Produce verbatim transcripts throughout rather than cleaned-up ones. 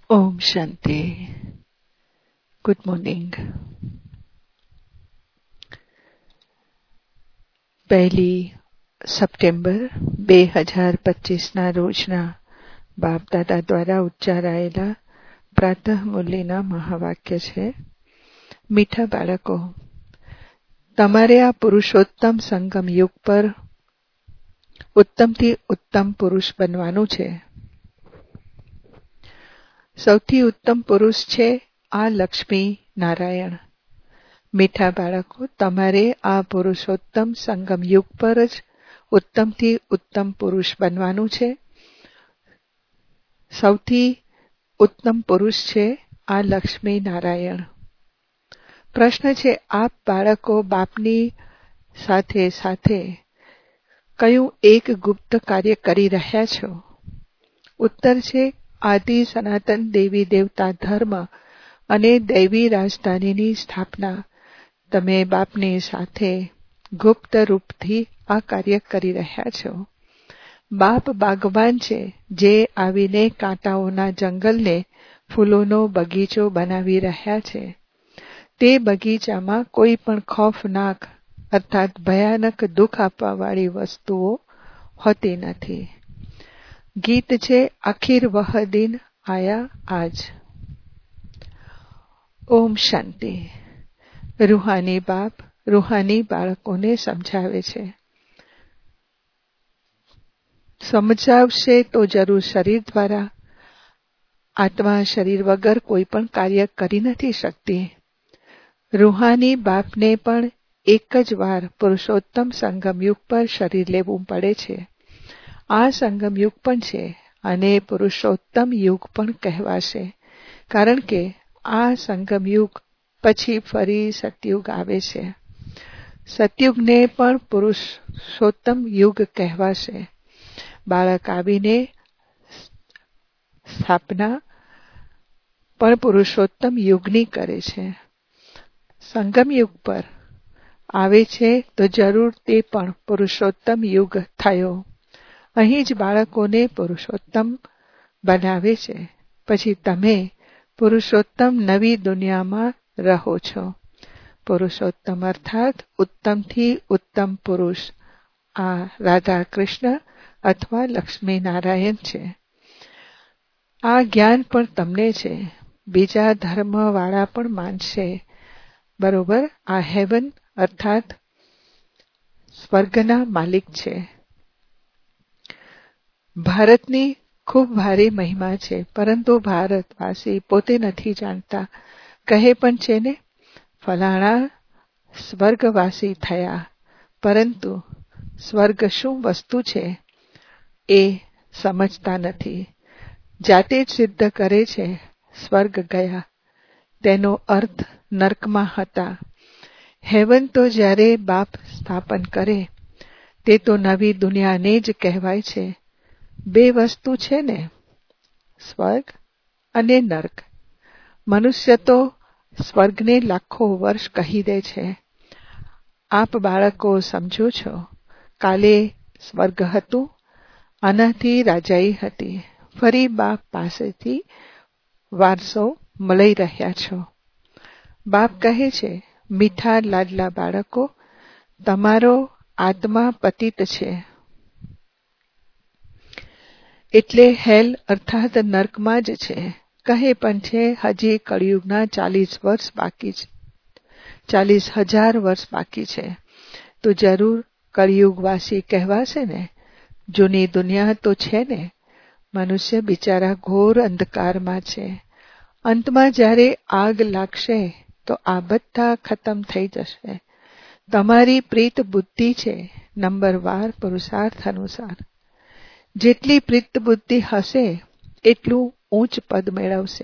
ઓમ શાંતિ. Good morning. પહેલી September બે હજાર પચીસના રોજના બાપદાદા દ્વારા ઉચ્ચારાયેલા પ્રાતઃ મુરલીના મહાવાક્ય છે. મીઠા બાળકો, તમારે આ પુરુષોત્તમ સંગમ યુગ પર ઉત્તમથી ઉત્તમ પુરુષ બનવાનું છે. સૌથી ઉત્તમ પુરુષ છે આ લક્ષ્મી નારાયણ. મીઠા બાળકો, તમારે આ પુરુષોત્તમ સંગમ યુગ પર જ ઉત્તમથી ઉત્તમ પુરુષ બનવાનું છે. સૌથી ઉત્તમ પુરુષ છે આ લક્ષ્મી નારાયણ. પ્રશ્ન છે, આપ બાળકો બાપની સાથે સાથે કયું એક ગુપ્ત કાર્ય કરી રહ્યા છો? ઉત્તર છે, આદિ સનાતન દેવી દેવતા ધર્મ અને દૈવી રાજધાનીની સ્થાપના તમે બાપની સાથે ગુપ્ત રૂપથી આ કાર્ય કરી રહ્યા છો. બાપ બાગવાન છે, જે આવીને કાંટાઓના જંગલને ફૂલોનો બગીચો બનાવી રહ્યા છે. તે બગીચામાં કોઈ પણ ખૌફનાક અર્થાત ભયાનક દુઃખ આપવાવાળી વસ્તુઓ હોતી નથી. ગીત છે, આખિર વહ દિન આયા આજ. ઓમ શાંતિ. રૂહાની બાપ રૂહાની બાળકોને સમજાવે છે. સમજાવશે તો જરૂર શરીર દ્વારા. આત્મા શરીર વગર કોઈ પણ કાર્ય કરી નથી શકતી. રૂહાની બાપને પણ એક જ વાર પુરુષોત્તમ સંગમયુગ પર શરીર લેવું પડે છે. આ સંગમયુગ પણ છે અને પુરુષોત્તમ યુગ પણ કહેવાશે, કારણ કે આ સંગમયુગ પછી ફરી સતયુગ આવે છે. સતયુગને પણ પુરુષોત્તમ યુગ કહેવાશે. બાળક આવીને સ્થાપના પણ પુરુષોત્તમ યુગની કરે છે. સંગમયુગ પર આવે છે તો જરૂર તે પણ પુરુષોત્તમ યુગ થયો. અહીં જ બાળકોને પુરુષોત્તમ બનાવે છે. પછી તમે પુરુષોત્તમ નવી દુનિયામાં રહો છો. પુરુષોત્તમ અર્થાત ઉત્તમથી ઉત્તમ પુરુષ આ રાધા કૃષ્ણ અથવા લક્ષ્મી નારાયણ છે. આ જ્ઞાન પણ તમને છે. બીજા ધર્મવાળા પણ માનશે, બરોબર. આ હેવન અર્થાત સ્વર્ગના માલિક છે. ભારતની ખૂબ ભારે મહિમા છે, પરંતુ ભારતવાસી પોતે નથી જાણતા. કહે પણ છે ને, ફલાણા સ્વર્ગવાસી થયા, પરંતુ સ્વર્ગ શું વસ્તુ છે એ સમજતા નથી. જાતે જ સિદ્ધ કરે છે સ્વર્ગ ગયા, તેનો અર્થ નર્કમાં હતા. હેવન તો જ્યારે બાપ સ્થાપન કરે તે તો નવી દુનિયાને જ કહેવાય છે. બે વસ્તુ છે ને, સ્વર્ગ અને નર્ક. મનુષ્ય તો સ્વર્ગને લાખો વર્ષ કહી દે છે. આપ બાળકો સમજો છો, કાલે સ્વર્ગ હતું, આનાથી રાજાઈ હતી. ફરી બાપ પાસેથી વારસો મળી રહ્યા છો. બાપ કહે છે, મીઠા લાડલા બાળકો, તમારો આત્મા પતિત છે, એટલે હેલ અર્થાત નર્કમાં જ છે. કહે પણ છે, હજી કળિયુગના ચાલીસ વર્ષ બાકી છે, ચાલીસ હજાર વર્ષ બાકી છે, તો જરૂર કળિયુગવાસી કહેવાશે ને. જૂની દુનિયા તો છે ને. મનુષ્ય બિચારા ઘોર અંધકારમાં છે. અંતમાં જ્યારે આગ લાગશે તો આ બધા ખતમ થઈ જશે. તમારી પ્રીત બુદ્ધિ છે નંબર વાર પુરુષાર્થ અનુસાર. જેટલી પ્રીત બુદ્ધિ હશે એટલું ઊંચ પદ મેળવશે.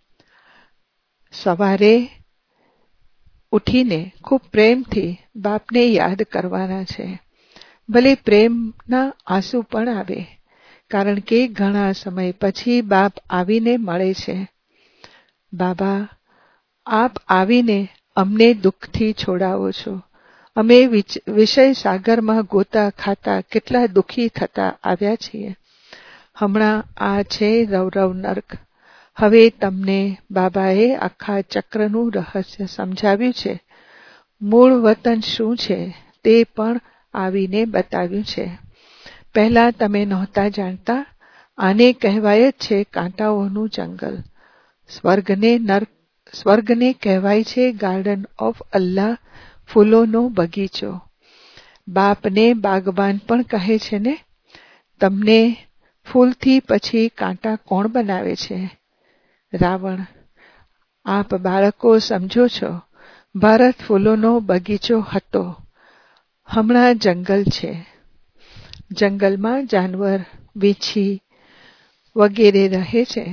સવારે ઉઠીને ખૂબ પ્રેમથી બાપને યાદ કરવાના છે. ભલે પ્રેમના આંસુ પણ આવે, કારણ કે ઘણા સમય પછી બાપ આવીને મળે છે. બાબા, આપ આવીને અમને દુઃખથી છોડાવો છો. અમે વિષય સાગરમાં ગોતા ખાતા કેટલા દુઃખી થતા આવ્યા છીએ. હમણાં આ છે રૌરવ નર્ક. હવે તમને બાબાએ આખા ચક્રનું રહસ્ય સમજાવ્યું છે. મૂળ વતન શું છે તે પણ આવીને બતાવ્યું છે. પહેલા તમે નહોતા જાણતા. આને કહેવાય જ છે કાંટાઓનું જંગલ. સ્વર્ગને નર્ક સ્વર્ગને કહેવાય છે ગાર્ડન ઓફ અલ્લાહ, ફૂલોનો બગીચો. બાપને બાગબાન પણ કહે છે ને. તમને ફૂલથી પછી કાંટા કોણ બનાવે છે? રાવણ. આપ બાળકો સમજો છો, ભારત ફૂલોનો બગીચો હતો, હમણાં જંગલ છે. જંગલમાં જાનવર, વીંછી વગેરે રહે છે.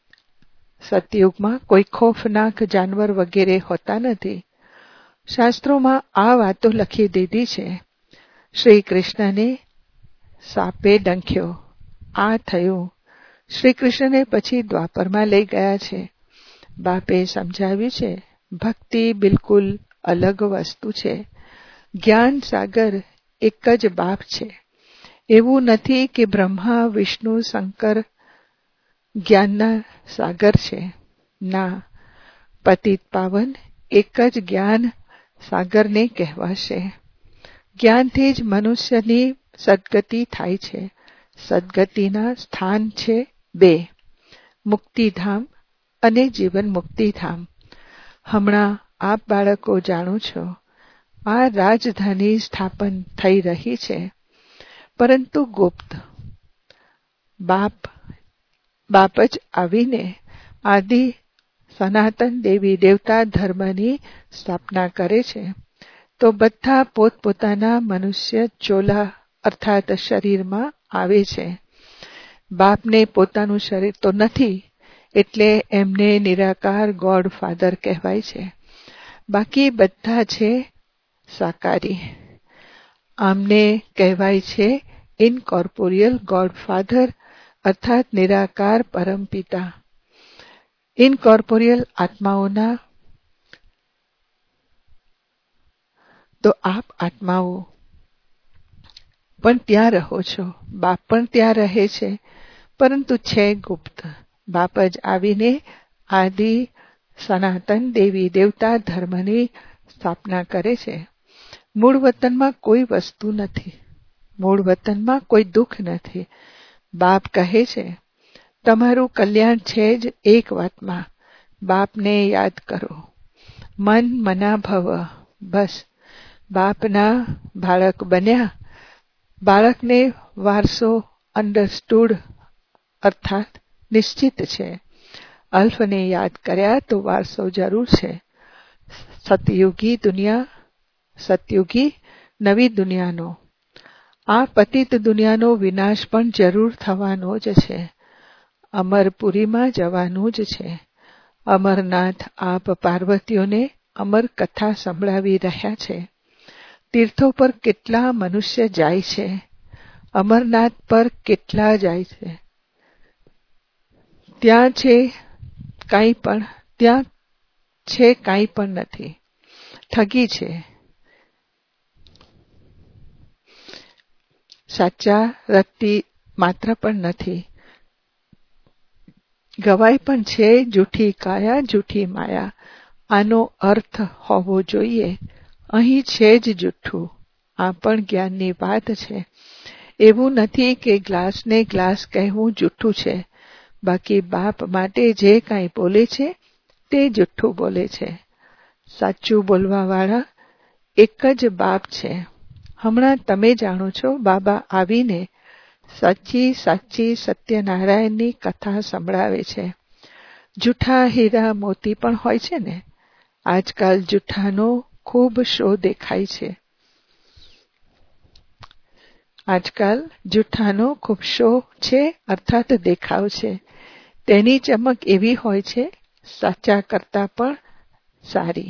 સતયુગમાં કોઈ ખોફનાક જાનવર વગેરે હોતા નથી. શાસ્ત્રોમાં આ વાતો લખી દીધી છે. શ્રી કૃષ્ણને સાપે ડંખ્યો. આ થયું. શ્રી કૃષ્ણને પછી દ્વાપરમાં લઈ ગયા છે. બાપે સમજાવ્યું છે ભક્તિ બિલકુલ અલગ વસ્તુ છે. જ્ઞાન સાગર એક જ બાપ છે. એવું નથી કે બ્રહ્મા, વિષ્ણુ, શંકર જ્ઞાનના સાગર છે. ના, પતિત પાવન એક જ જ્ઞાન સાગરને કહેવાશે. જ્ઞાનથી જ મનુષ્યની સદગતિ થાય છે. સદગતિના સ્થાન છે બે, મુક્તિધામ અને જીવન મુક્તિધામ. હમણાં આપ બાળકો જાણો છો, આ રાજધાની સ્થાપન થઈ રહી છે, પરંતુ ગુપ્ત. બાપ બાપ જ આવીને આદિ સનાતન દેવી દેવતા ધર્મની સ્થાપના કરે છે. તો બધા પોતપોતાના મનુષ્ય ચોલા અર્થાત શરીરમાં આવે છે. બાપને પોતાનું શરીર તો નથી, એટલે એમને નિરાકાર ગોડ ફાધર કહેવાય છે. બાકી બધા છે સાકારી. આમને કહેવાય છે ઇનકોર્પોરિયલ ગોડ ફાધર અર્થાત નિરાકાર પરમપિતા. ઇનકોર્પોરિયલ આત્માઓના તો આપ આત્માઓ પણ ત્યાં રહો છો. બાપ પણ ત્યાં રહે છે, પરંતુ છે ગુપ્ત. બાપ જ આવીને આદિ સનાતન દેવી દેવતા ધર્મની સ્થાપના કરે છે. મૂળ વતનમાં કોઈ વસ્તુ નથી. મૂળ વતનમાં કોઈ દુઃખ નથી. બાપ કહે છે તમારું કલ્યાણ છે જ એક વાતમાં, બાપને યાદ કરો. મન મના ભવ. બસ બાપના બાળક બન્યા. બાળકને વારસો અન્ડરસ્ટુડ અર્થાત નિશ્ચિત છે. અલ્ફને યાદ કર્યા તો વારસો જરૂર છે. સતયુગી દુનિયા, સતયુગી નવી દુનિયાનો. આ પતિત દુનિયાનો વિનાશ પણ જરૂર થવાનો જ છે. અમરપુરીમાં જવાનું જ છે. અમરનાથ આપ પાર્વતીઓને અમર કથા સંભળાવી રહ્યા છે. તીર્થો પર કેટલા મનુષ્ય જાય છે, અમરનાથ પર કેટલા જાય છે. ત્યાં છે કાંઈ પણ ત્યાં છે કાંઈ પણ નથી. ઠગી છે. સાચા રત્તી માત્ર પણ નથી. ગવાય પણ છે જૂઠી કાયા જૂઠી માયા. આનો અર્થ હોવો જોઈએ અહીં છે જ જૂઠું. આ પણ જ્ઞાનની વાત છે. એવું નથી કે ગ્લાસને ગ્લાસ કહેવું જૂઠું છે. બાકી બાપ માટે જે કાંઈ બોલે છે તે જૂઠું બોલે છે. સાચું બોલવાવાળા એક જ બાપ છે. હમણાં તમે જાણો છો બાબા આવીને સાચી સાચી સત્યનારાયણની કથા સંભળાવે છે. જૂઠા હીરા મોતી પણ હોય છે ને. આજકાલ જૂઠાનો ખૂબ શો દેખાય છે. આજકાલ જૂઠાનો ખૂબ શો છે અર્થાત દેખાવ છે. તેની ચમક એવી હોય છે સાચા કરતા પણ સારી.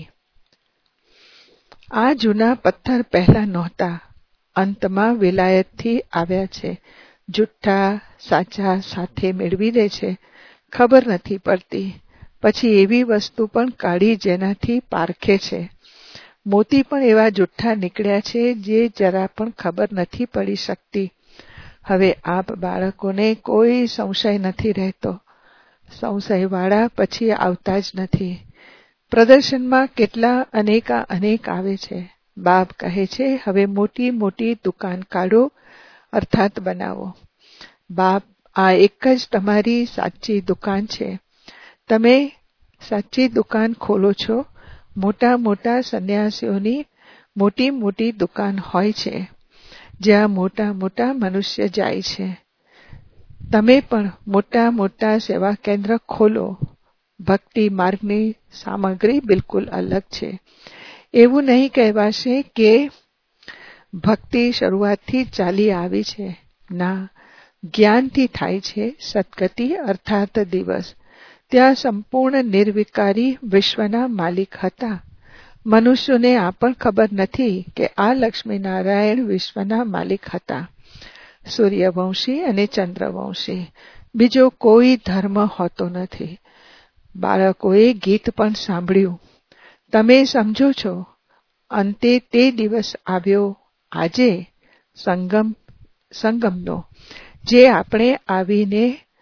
આ જૂના પથ્થર પહેલા નહોતા, અંતમાં વિલાયતથી આવ્યા છે. જુઠ્ઠા સાચા સાથે મેળવી લે છે, ખબર નથી પડતી. પછી એવી વસ્તુ પણ કાઢી જેનાથી પારખે છે. મોતી પણ એવા જુઠ્ઠા નીકળ્યા છે જે જરા પણ ખબર નથી પડી શકતી. હવે આપ બાળકોને કોઈ સંશય નથી રહેતો. સંશયવાળા પછી આવતા જ નથી. પ્રદર્શનમાં કેટલા અનેકા અનેક આવે છે. બાપ કહે છે, હવે મોટી મોટી દુકાન કાઢો, અર્થાત બનાવો. બાપ, આ એક જ તમારી સાચી દુકાન છે. તમે સાચી દુકાન ખોલો છો. મોટા મોટા સંન્યાસીઓની મોટી મોટી દુકાન હોય છે, જ્યાં મોટા મોટા મનુષ્ય જાય છે. તમે પણ મોટા મોટા સેવા કેન્દ્ર ખોલો. ભક્તિ માર્ગની સામગ્રી બિલકુલ અલગ છે. એવું નહીં કહેવાશે કે ભક્તિ શરૂઆતથી ચાલી આવી છે. ના, જ્ઞાનથી થાય છે. સદગતિ અર્થાત દિવસ. ત્યાં સંપૂર્ણ નિર્વિકારી વિશ્વના માલિક હતા. મનુષ્યોને આ પણ ખબર નથી કે આ લક્ષ્મીનારાયણ વિશ્વના માલિક હતા. સૂર્યવંશી અને ચંદ્રવંશી, બીજો કોઈ ધર્મ હોતો નથી. બાળકોએ ગીત પણ સાંભળ્યું. તમે સમજો છો, અંતે તે દિવસ આવ્યો આજે સંગમ સંગમનો, જે આપણે આવીને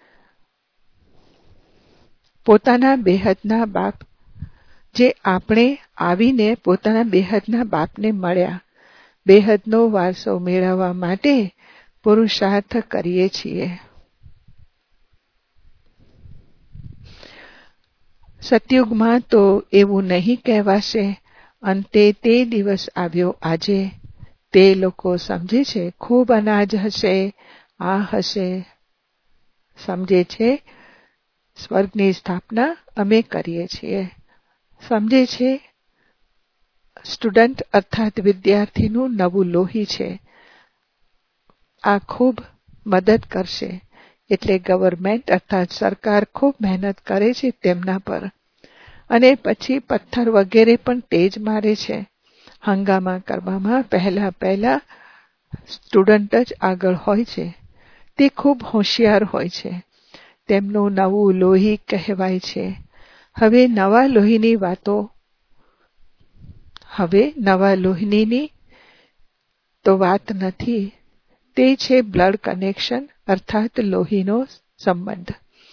પોતાના બેહદના બાપ જે આપણે આવીને પોતાના બેહદના બાપને મળ્યા. બેહદનો વારસો મેળવવા માટે પુરુષાર્થ કરીએ છીએ. સતયુગમાં તો એવું નહીં કહેવાશે, અંતે તે દિવસ આવ્યો આજે. તે લોકો સમજે છે ખૂબ અનાજ હશે, આ હશે. સમજે છે સ્વર્ગની સ્થાપના અમે કરીએ છીએ. સમજે છે સ્ટુડન્ટ અર્થાત વિદ્યાર્થીનું નવું લોહી છે. આ ખૂબ મદદ કરશે. એટલે ગવર્મેન્ટ અર્થાત સરકાર ખૂબ મહેનત કરે છે તેમના પર. અને પછી પથ્થર વગેરે પણ તેજ મારે છે. હંગામા કરવામાં પહેલા પહેલા સ્ટુડન્ટ જ આગળ હોય છે. તે ખૂબ હોશિયાર હોય છે. તેમનું નવું લોહી કહેવાય છે. હવે નવા લોહીની વાતો હવે નવા લોહીની તો વાત નથી. તે છે બ્લડ કનેક્શન અર્થાત લોહીનો સંબંધ.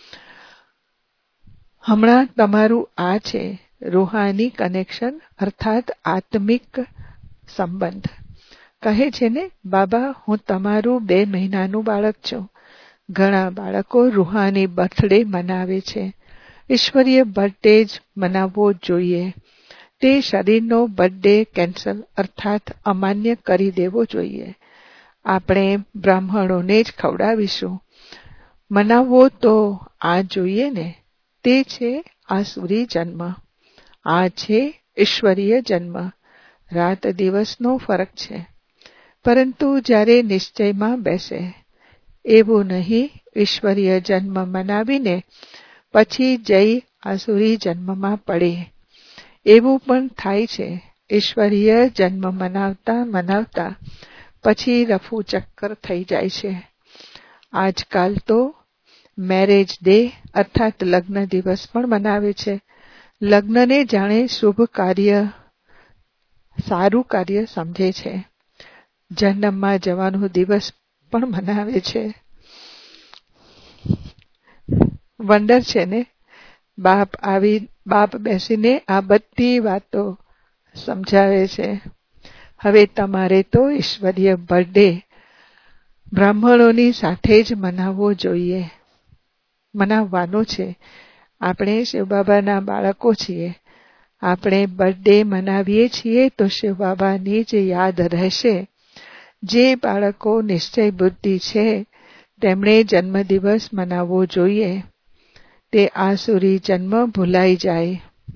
હમણાં તમારું આ છે રૂહાની કનેક્શન અર્થાત આત્મિક સંબંધ. કહે છે ને બાબા, હું તમારું બે મહિનાનું બાળક છું. ઘણા બાળકો રૂહાની બર્થડે મનાવે છે. ઈશ્વરીય બર્થડે જ મનાવવો જોઈએ. તે શરીરનો બર્થડે કેન્સલ અર્થાત અમાન્ય કરી દેવો જોઈએ. આપણે બ્રાહ્મણોને જ ખવડાવીશું. મનાવવો તો આ જોઈએ ને. તે છે આસુરી જન્મ. આ છે ઈશ્વરીય જન્મ. રાત દિવસનો ફરક છે. પરંતુ જ્યારે નિશ્ચયમાં બેસે, એવું નહીં ઈશ્વરીય જન્મ મનાવીને પછી જઈ આસુરી જન્મમાં પડે. એવું પણ થાય છે. ઈશ્વરીય જન્મ મનાવતા મનાવતા પછી રફુ ચક્કર થઈ જાય છે. આજકાલ તો મેરેજ ડે અર્થાત લગ્ન દિવસ પણ મનાવે છે. લગ્નને જાણે શુભ કાર્ય, સારું કાર્ય સમજે છે. જન્મમાં જવાનો દિવસ પણ મનાવે છે. વંડર છે ને. બાપ આવી બાપ બેસીને આ બધી વાતો સમજાવે છે. હવે તમારે તો ઈશ્વરીય બર્થડે બ્રાહ્મણોની સાથે જ મનાવવો જોઈએ. મનાવવાનો છે. આપણે શિવબાબાના બાળકો છીએ. આપણે બર્થડે મનાવીએ છીએ તો શિવબાબાની જ યાદ રહેશે. જે બાળકો નિશ્ચય બુદ્ધિ છે તેમણે જન્મદિવસ મનાવવો જોઈએ. તે આસુરી જન્મ ભૂલાઈ જાય.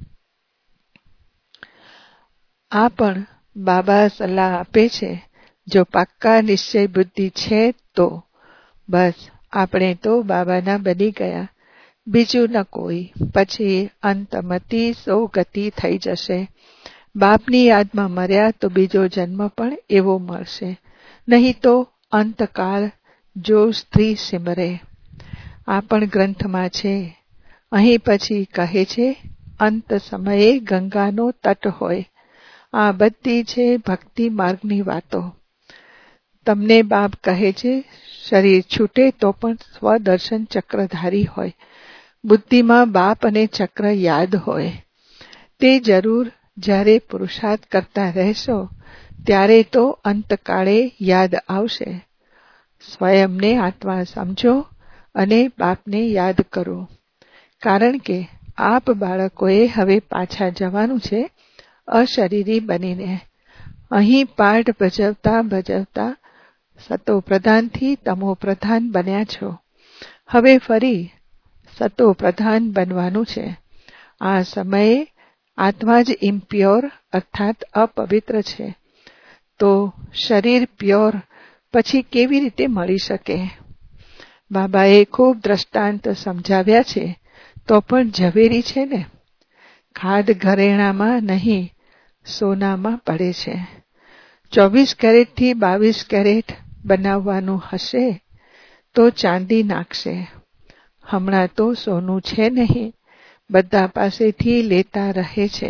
આ પણ બાબા સલાહ આપે છે. જો પાક્કા નિશ્ચય બુદ્ધિ છે તો બસ આપણે તો બાબાના બની ગયા. બીજું ન કોઈ. પછી અંતમતિ સો ગતિ થઈ જશે. બાપની યાદમાં મર્યા તો બીજો જન્મ પણ એવો મળશે. નહીં તો અંતકાળ જો સ્ત્રી સિમરે. આ પણ ગ્રંથમાં છે. અહીં પછી કહે છે અંત સમયે ગંગાનો તટ હોય. આ બધી છે ભક્તિ માર્ગની વાતો. તમને બાપ કહે છે શરીર છૂટે તો પણ સ્વદર્શન ચક્રધારી હોય. બુદ્ધિમાં બાપ અને ચક્ર યાદ હોય. તે જરૂર જ્યારે પુરુષાર્થ કરતા રહેશો ત્યારે તો અંતકાળે યાદ આવશે. સ્વયંને આત્મા સમજો અને બાપને યાદ કરો. કારણ કે આપ બાળકોએ હવે પાછા જવાનું છે અશરીરી બનીને. અહીં પાઠ ભજવતા ભજવતા સતો પ્રધાનથી તમો પ્રધાન બન્યા છો. હવે ફરી સતો પ્રધાન બનવાનું છે. આ સમયે આત્મા જ ઇમ્પ્યોર અર્થાત અપવિત્ર છે. તો શરીર પ્યોર પછી કેવી રીતે મળી શકે? બાબાએ ખૂબ દ્રષ્ટાંત સમજાવ્યા છે તો પણ ઝવેરી છે ને. ખાદ ઘરેણામાં નહીં સોનામાં પડે છે. ચોવીસ કેરેટથી બાવીસ કેરેટ બનાવવાનું હશે તો ચાંદી નાખશે. હમણાં તો સોનું છે નહીં, બધા પાસેથી લેતા રહે છે.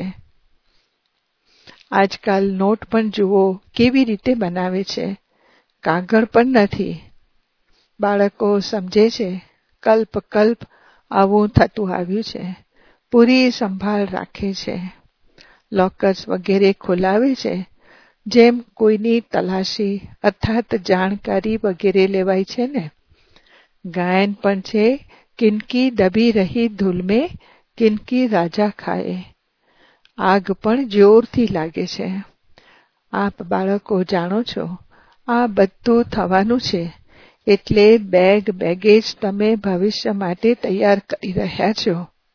આજકાલ નોટ પણ જુઓ કેવી રીતે બનાવે છે. કાગળ પણ નથી. બાળકો સમજે છે કલ્પ કલ્પ આવું થતું આવ્યું છે. પૂરી સંભાળ રાખે છે. લોકર્સ વગેરે ખોલાવે છે. જેમ કોઈની તલાશી અર્થાત જાણકારી વગેરે લેવાય છે ને. ગાયન પણ છે કિનકી દબી રહી ધૂલ में કિનકી રાજા ખાએ. આગ પણ જોરથી લાગે છે. આપ બાળકો જાણો છો આ બધું થવાનું છે. એટલે બેગ બેગેજ તમે ભવિષ્ય માટે તૈયાર કરી રહ્યા છો.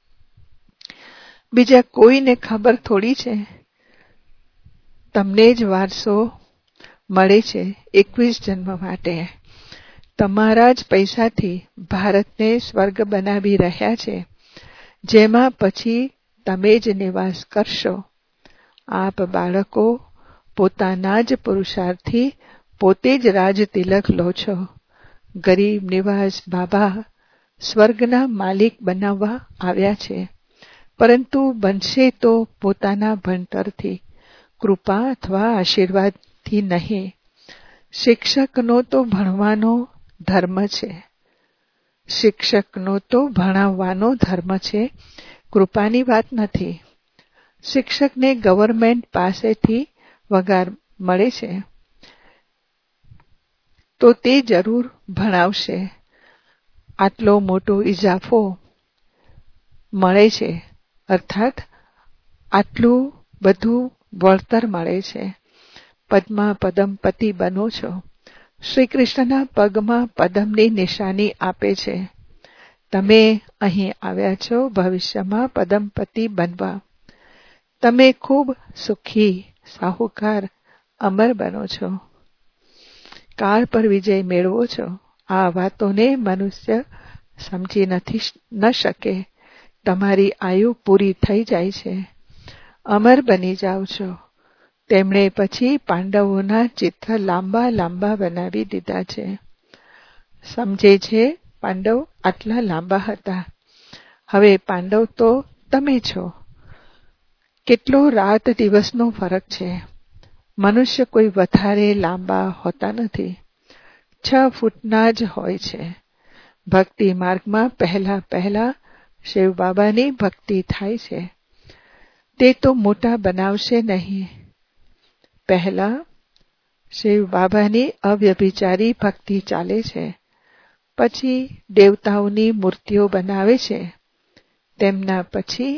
બીજા કોઈને ખબર થોડી છે. તમને જ વારસો મળે છે એકવીસ જન્મ માટે. તમારા જ પૈસાથી ભારતને સ્વર્ગ બનાવી રહ્યા છે, જેમાં પછી તમે જ નિવાસ કરશો. આપ બાળકો પોતાના જ પુરુષાર્થથી પોતે જ રાજ તિલક લો છો. ગરીબ નિવાસ બાબા સ્વર્ગના માલિક બનાવવા આવ્યા છે, પરંતુ બનશે તો પોતાના ભણતરથી, કૃપા અથવા આશીર્વાદથી નહીં. શિક્ષકનો તો ભણવાનો ધર્મ છે. શિક્ષકનો તો ભણાવવાનો ધર્મ છે, કૃપાની વાત નથી. શિક્ષકને ગવર્મેન્ટ પાસેથી પગાર મળે છે તો તે જરૂર ભણાવશે. આટલો મોટો ઇજાફો મળે છે અર્થાત આટલું બધું વળતર મળે છે. પદ્મા પદમપતિ બનો છો. શ્રી કૃષ્ણના પગમાં પદમની નિશાની આપે છે. તમે અહીં આવ્યા છો ભવિષ્યમાં પદમપતિ બનવા. તમે ખૂબ સુખી સાહુકાર અમર બનો છો. કાળ પર વિજય મેળવો છો. આ વાતોને મનુષ્ય સમજી નથી ન શકે. તમારી આયુ પૂરી થઈ જાય છે. અમર બની જાઓ છો. તેમણે પછી પાંડવોના ચિત્ર લાંબા લાંબા બનાવી દીધા છે. સમજે છે પાંડવ આટલા લાંબા હતા. હવે પાંડવ તો તમે છો. કેટલો રાત દિવસનો ફરક છે. મનુષ્ય કોઈ વધારે લાંબા હોતા નથી. છ ફૂટના જ હોય છે. ભક્તિ માર્ગમાં પહેલા પહેલા શિવ બાબાની ભક્તિ થાય છે. તે તો મોટા બનાવશે નહીં. પહેલા શિવ બાબાની અવ્યભિચારી ભક્તિ ચાલે છે. પછી દેવતાઓની મૂર્તિઓ બનાવે છે. તેમના પછી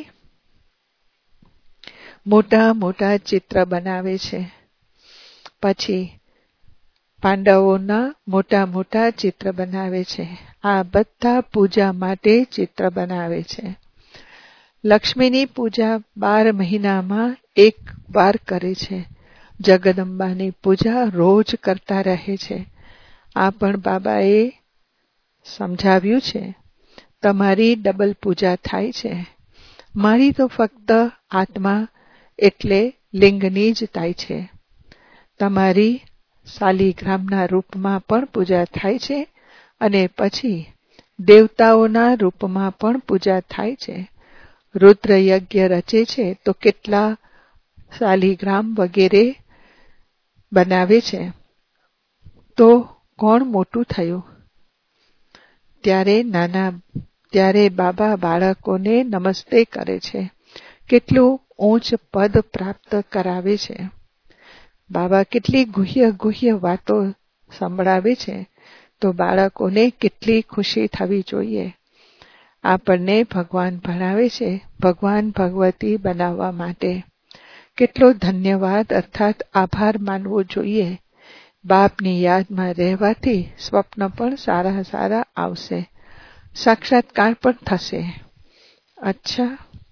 મોટા મોટા ચિત્ર બનાવે છે. પછી પાંડવોના મોટા મોટા ચિત્ર બનાવે છે. આ બધા પૂજા માટે ચિત્ર બનાવે છે. લક્ષ્મીની પૂજા બાર મહિનામાં એક વાર કરે છે. જગદંબાની પૂજા રોજ કરતા રહે છે. આ પણ બાબાએ સમજાવ્યું છે. તમારી ડબલ પૂજા થાય છે. મારી તો ફક્ત આત્મા એટલે લિંગની જ થાય છે. તમારી શાલિગ્રામના રૂપમાં પણ પૂજા થાય છે અને પછી દેવતાઓના રૂપમાં પણ પૂજા થાય છે. રુદ્ર યજ્ઞ રચે છે તો કેટલા શાલિગ્રામ વગેરે બનાવે છે. તો કોણ મોટું થયું? ત્યારે નાના ત્યારે બાબા બાળકોને નમસ્તે કરે છે. કેટલું ઊંચ પદ પ્રાપ્ત કરાવે છે. બાબા કેટલી ગુહ્ય ગુહ્ય વાતો સંભળાવે છે, તો બાળકોને કેટલી ખુશી થવી જોઈએ. આપણને ભગવાન ભણાવે છે ભગવાન ભગવતી બનાવવા માટે. કેટલો ધન્યવાદ અર્થાત આભાર માનવો જોઈએ. બાપની યાદમાં રહેવાથી સ્વપ્ન પણ સારા સારા આવશે, સાક્ષાત્કાર પણ થશે. અચ્છા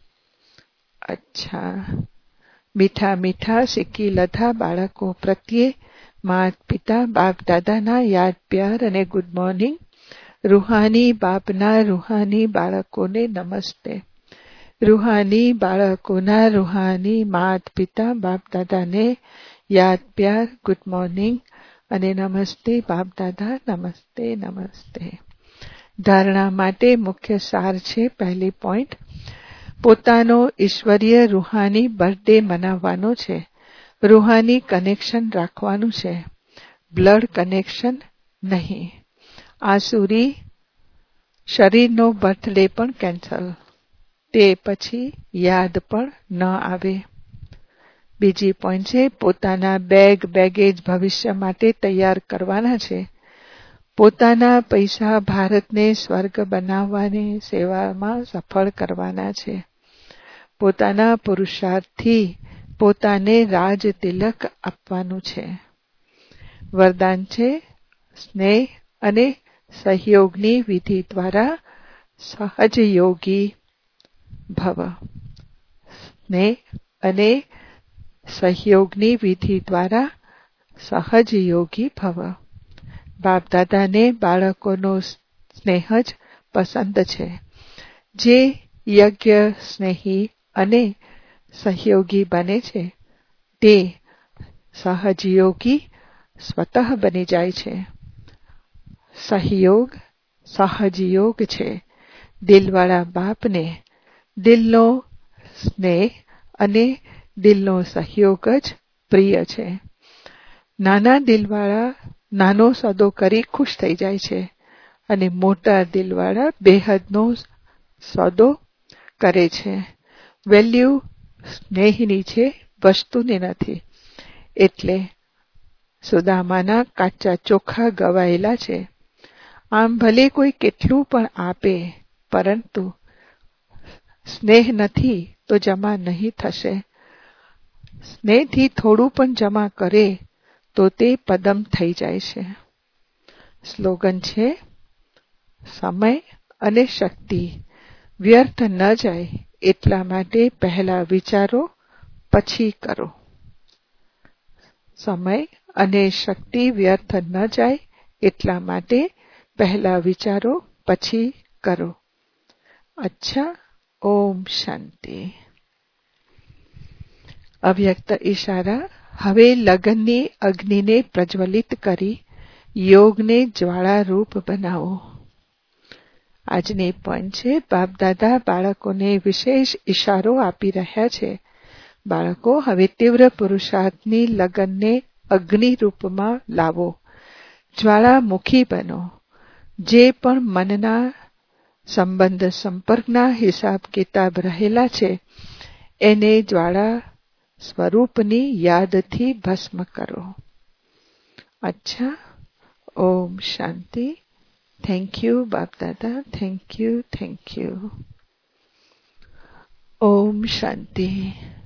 અચ્છા મીઠા મીઠા શીખી લધા બાળકો પ્રત્યે માત પિતા બાપ દાદાના યાદ પ્યાર અને ગુડ મોર્નિંગ. રૂહાની બાપના રૂહાની બાળકોને નમસ્તે. રૂહાની બાળકોના રૂહાની માત પિતા બાપ દાદાને યાદ પ્યાર ગુડ મોર્નિંગ અને નમસ્તે બાપ દાદા. નમસ્તે નમસ્તે. ધારણા માટે મુખ્ય સાર છે. પહેલી પોઈન્ટ, પોતાનો ઈશ્વરીય રૂહાની બર્થડે મનાવવાનો છે. રૂહાની કનેક્શન રાખવાનું છે, બ્લડ કનેક્શન નહીં. આસુરી શરીરનો બર્થડે પણ કેન્સલ, તે પછી યાદ પણ ન આવે. બીજી પોઈન્ટ છે, પોતાના બેગ બેગેજ ભવિષ્ય માટે તૈયાર કરવાના છે. પોતાના પૈસા ભારતને સ્વર્ગ બનાવવાની સેવામાં સફળ કરવાના છે. પોતાના પુરુષાર્થથી પોતાને રાજ તિલક આપવાનું છે. વરદાન છે, સ્નેહ અને સહયોગની વિધિ દ્વારા સહજયોગી ભવ. સ્નેહ અને સહયોગની વિધિ દ્વારા સહજયોગી ભવ. બાપ દાદાને બાળકોનો સ્નેહ જ પસંદ છે. જે યજ્ઞ સ્નેહી અને સહયોગી બને છે તે સહજયોગી સ્વતઃ બની જાય છે. સહયોગ સહજયોગ છે. દિલવાળા બાપને દિલનો સ્નેહ અને દિલનો સહયોગ જ પ્રિય છે. નાના દિલવાળા નાનો સોદો કરી ખુશ થઈ જાય છે અને મોટા દિલવાળા બેહદનો સોદો કરે છે. વેલ્યુ સ્નેહની છે, વસ્તુની નથી. એટલે સુદામાના કાચા ચોખા ગવાયેલા છે. આમ ભલે કોઈ કેટલું પણ આપે, પરંતુ સ્નેહ નથી તો જમા નહીં થશે. સ્નેહથી થોડું પણ જમા કરે તો તે પદમ થઈ જાય છે. સ્લોગન છે, સમય અને શક્તિ વ્યર્થ ન જાય એટલા માટે પહેલા વિચારો પછી કરો. સમય અને શક્તિ વ્યર્થ ન જાય એટલા માટે પહેલા વિચારો પછી કરો. અચ્છા. ઓમ શાંતિ. અવ્યક્ત ઈશારા. હવે લગનની અગ્નિને પ્રજ્વલિત કરી યોગને જ્વાળારૂપ બનાવો. આજની પોઈન્ટ છે, બાપ દાદા બાળકોને વિશેષ ઈશારો આપી રહ્યા છે. બાળકો, હવે તીવ્ર પુરુષાર્થની લગનને અગ્નિ રૂપમાં લાવો. જ્વાળામુખી બનો. જે પણ મનના સંબંધ સંપર્કના હિસાબ કિતાબ રહેલા છે એને જ્વાળા સ્વરૂપની યાદથી ભસ્મ કરો. અચ્છા. ઓમ શાંતિ. થેન્ક યુ બાપ દાદા. Thank you thank you. ઓમ શાંતિ.